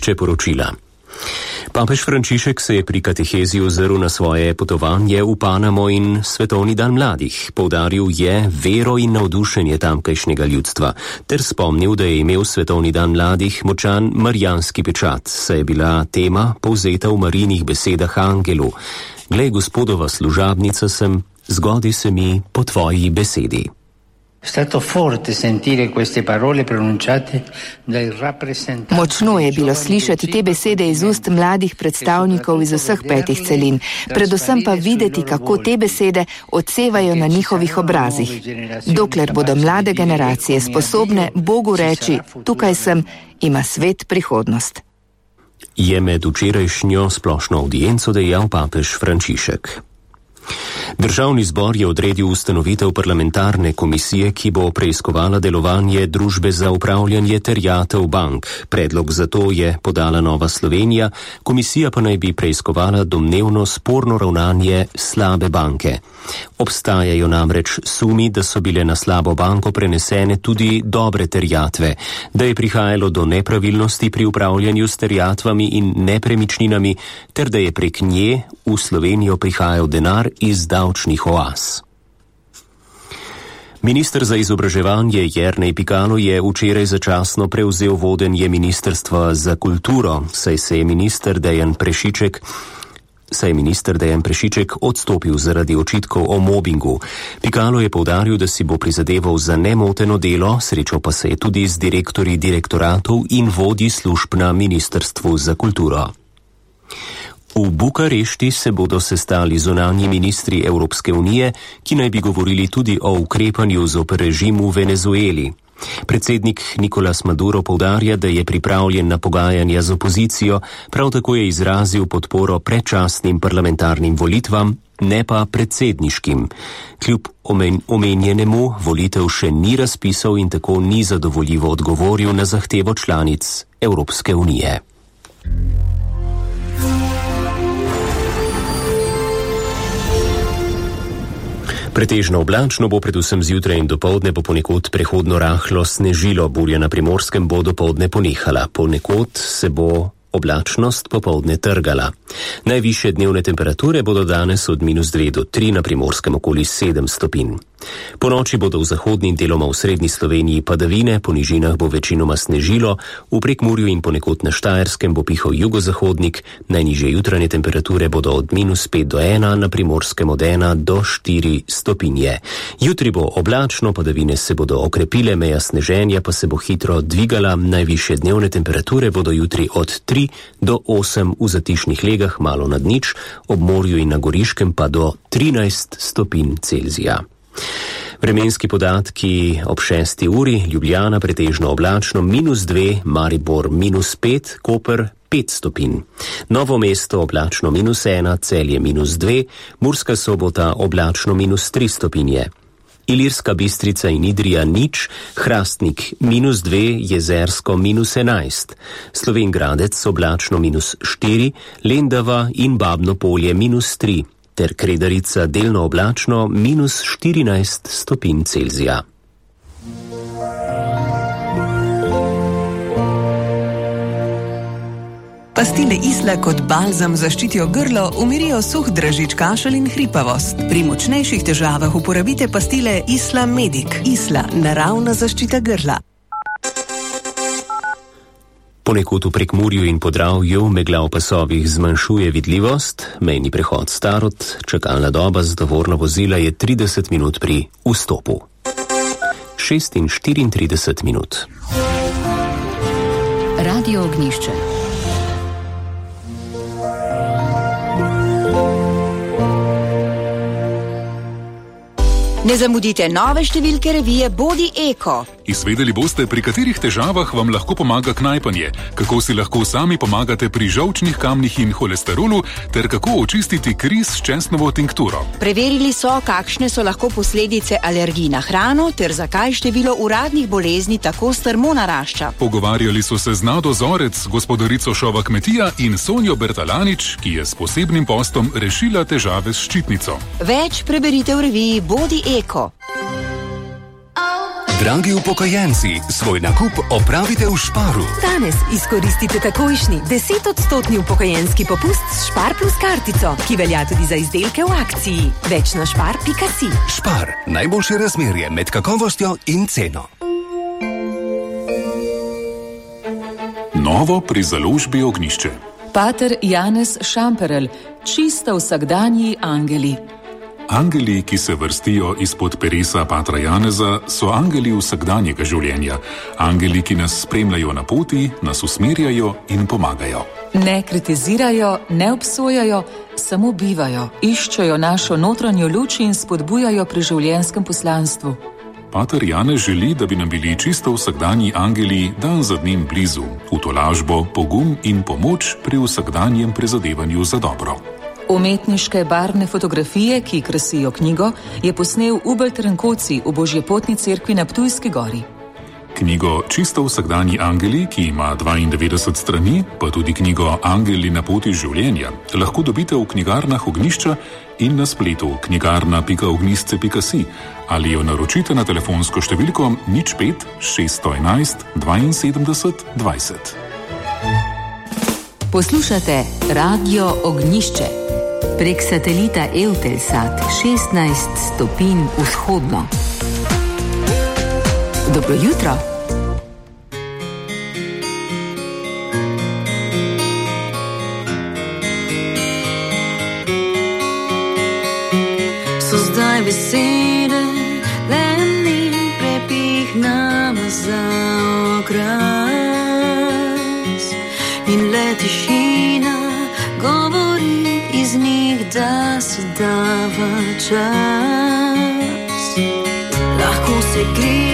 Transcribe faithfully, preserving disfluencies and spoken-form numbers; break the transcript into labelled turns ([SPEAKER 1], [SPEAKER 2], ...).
[SPEAKER 1] Če poročila. Papež Frančišek se je pri katehezi ozrl na svoje potovanje v Panamo in Svetovni dan mladih. Poudaril je vero in navdušenje tamkajšnjega ljudstva, ter spomnil, da je imel Svetovni dan mladih močan marijanski pečat, saj je bila tema povzeta v Marijinih besedah angelu. Glej, Gospodova služabnica sem, zgodi se mi po tvoji besedi.
[SPEAKER 2] Močno je bilo slišati te besede iz ust mladih predstavnikov iz vseh petih celin, predvsem pa videti, kako te besede odsevajo na njihovih obrazih. Dokler bodo mlade generacije sposobne Bogu reči, tukaj sem, ima svet prihodnost.
[SPEAKER 1] Je med včerajšnjo splošno avdienco dejal papež Frančišek. Državni zbor je odredil ustanovitev parlamentarne komisije, ki bo preiskovala delovanje Družbe za upravljanje terjatev bank. Predlog za to je podala Nova Slovenija, komisija pa naj bi preiskovala domnevno sporno ravnanje slabe banke. Obstajajo namreč sumi, da so bile na slabo banko prenesene tudi dobre terjatve, da je prihajalo do nepravilnosti pri upravljanju s terjatvami in nepremičninami, ter da je prek nje v Slovenijo prihajal denar iz davčnih oaz. Minister za izobraževanje Jernej Pikalo je včeraj začasno prevzel vodenje Ministrstva za kulturo, saj se je minister Dejan Prešiček saj je minister Dejan Prešiček odstopil zaradi očitkov o mobingu. Pikalo je poudaril, da si bo prizadeval za nemoteno delo, srečal pa se je tudi z direktorji direktoratov in vodji služb na Ministrstvu za kulturo. V Bukarešti se bodo sestali zunanji ministri Evropske unije, ki naj bi govorili tudi o ukrepanju zoper režim v Venezueli. Predsednik Nicolas Maduro poudarja, da je pripravljen na pogajanja z opozicijo, prav tako je izrazil podporo predčasnim parlamentarnim volitvam, ne pa predsedniškim. Kljub omen- omenjenemu volitev še ni razpisal in tako ni zadovoljivo odgovoril na zahtevo članic Evropske unije. Pretežno oblačno bo predvsem zjutraj in dopoldne, bo ponekod prehodno rahlo snežilo, burja na Primorskem bo dopoldne ponehala, ponekod se bo oblačnost popoldne trgala. Najvišje dnevne temperature bodo danes od minus dve do tri, na Primorskem okoli sedem stopinj. Po noči bodo v zahodni in deloma v srednji Sloveniji padavine, po nižinah bo večinoma snežilo, v Prekmurju in ponekod na Štajerskem bo pihal jugozahodnik, najnižje jutranje temperature bodo od minus pet do ena, na Primorskem od ena do štiri stopinje. Jutri bo oblačno, padavine se bodo okrepile, meja sneženja pa se bo hitro dvigala, najvišje dnevne temperature bodo jutri od tri do osem v Zatišnih legah, malo nad nič, ob morju in na Goriškem pa do trinajst stopinj Celzija. Vremenski podatki ob šesti uri, Ljubljana pretežno oblačno, minus dve, Maribor minus pet, Koper pet stopinj. Novo mesto oblačno minus ena, Celje minus dve, Murska Sobota oblačno minus tri stopinje. Ilirska Bistrica in Idrija nič, Hrastnik minus dve, Jezersko minus enajst, Slovenj Gradec oblačno minus štiri, Lendava in Babno Polje minus tri, ter Kredarica delno oblačno minus štirinajst stopinj Celzija.
[SPEAKER 3] Pastile Isla kot balzam zaščitijo grlo, umirijo suh dražič, kašelj in hripavost. Pri močnejših težavah uporabite pastile Isla Medic. Isla, naravna zaščita grla.
[SPEAKER 1] Ponekod v Prekmurju in Podravju megla v pasovih zmanjšuje vidljivost, mejni prehod Starod, čakalna doba za tovorna vozila je trideset minut pri vstopu. šest in štiriintrideset minut.
[SPEAKER 4] Radio Ognjišče. Ne zamudite nove številke revije Bodi Eko.
[SPEAKER 5] Izvedeli boste, pri katerih težavah vam lahko pomaga knajpanje, kako si lahko sami pomagate pri žolčnih kamnih in holesterolu, ter kako očistiti kri s česnovo tinkturo.
[SPEAKER 4] Preverili so, kakšne so lahko posledice alergij na hrano, ter zakaj število uradnih bolezni tako strmo narašča.
[SPEAKER 5] Pogovarjali so se z Nado Zorec, gospodarico šova Kmetija, in Sonjo Bertalanič, ki je s posebnim postom rešila težave s ščitnico.
[SPEAKER 4] Več preberite v reviji Bodi Eko.
[SPEAKER 6] Dragi upokojenci, svoj nakup opravite v Sparu.
[SPEAKER 7] Danes izkoristite takojšnji desetodstotni upokojenski popust s Spar plus kartico, ki velja tudi za izdelke v akciji. Več na spar pika si.
[SPEAKER 6] Spar, najboljše razmerje med kakovostjo in ceno.
[SPEAKER 5] Novo pri založbi Ognjišče.
[SPEAKER 8] Pater Janez Šamperl, čisto vsakdanji angeli.
[SPEAKER 5] Angeli, ki se vrstijo izpod peresa patra Janeza, so angeli vsakdanjega življenja. Angeli, ki nas spremljajo na poti, nas usmerjajo in pomagajo.
[SPEAKER 8] Ne kritizirajo, ne obsojajo, samo bivajo, iščejo našo notranjo luč in spodbujajo pri življenjskem poslanstvu.
[SPEAKER 5] Pater Janez želi, da bi nam bili čisto vsakdanji angeli dan za dnem blizu, v tolažbo, pogum in pomoč pri vsakdanjem prizadevanju za dobro.
[SPEAKER 8] Umetniške barvne fotografije, ki krasijo knjigo, je posnel Ubel Trenkoci v Božjepotni cerkvi na Ptujski gori.
[SPEAKER 5] Knjigo Čisto vsakdanji angeli, ki ima dvaindevetdeset strani, pa tudi knjigo Angeli na poti življenja, lahko dobite v knjigarnah Ognjišča in na spletu knjigarna pika ognjisce pika si ali jo naročite na telefonsko številko nič pet šeststo enajst dvainsedemdeset dvajset.
[SPEAKER 9] Poslušate Radio Ognjišče. Prek satelita Eutelsat šestnajst stopinj vzhodno. Dobro jutro.
[SPEAKER 10] So zdaj besede, le ni prepih nama za okras in le tišina govori iz njih, da se dava čas. Lahko se gre